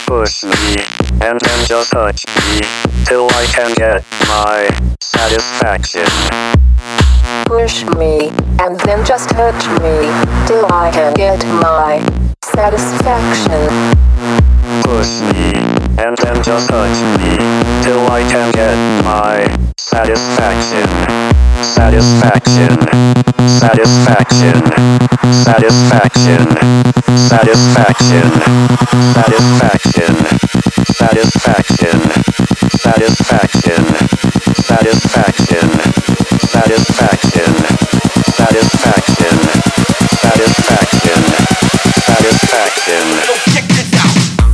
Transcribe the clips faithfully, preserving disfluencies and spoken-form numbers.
Push me, and then just touch me, till I can get my satisfaction. Push me, and then just touch me, till I can get my satisfaction. Push me, and then just touch me, till I can get my satisfaction. Satisfaction. Satisfaction. Satisfaction. Satisfaction. Satisfaction. Satisfaction. Satisfaction. Satisfaction. Satisfaction. Satisfaction. Satisfaction. Satisfaction. Yo, check this out.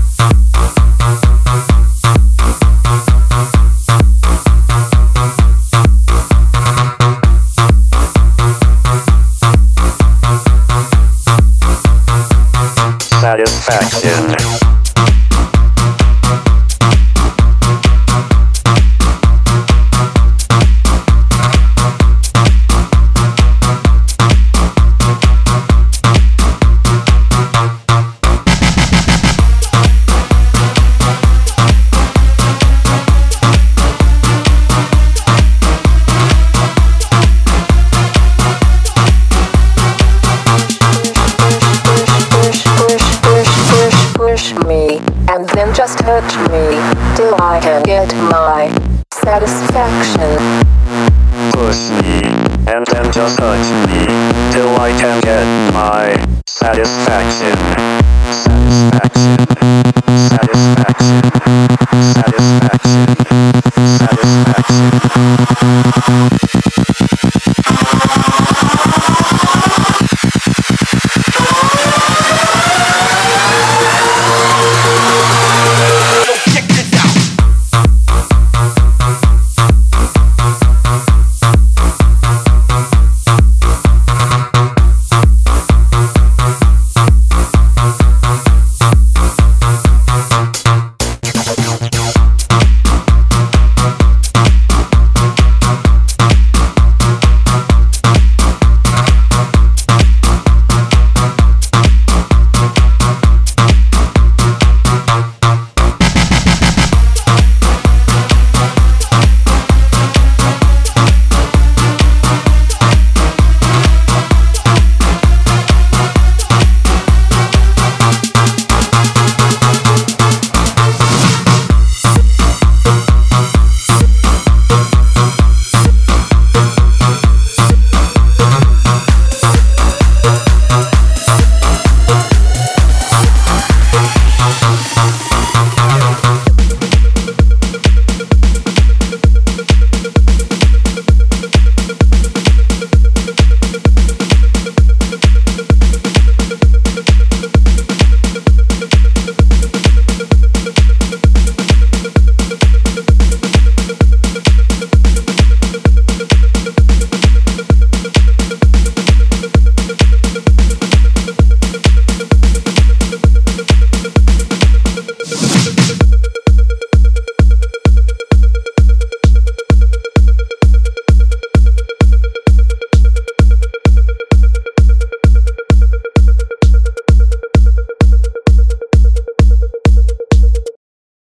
Satisfaction. Push me, and then just touch me, till I can get my satisfaction. Push me, and then just touch me, till I can get my satisfaction. Satisfaction.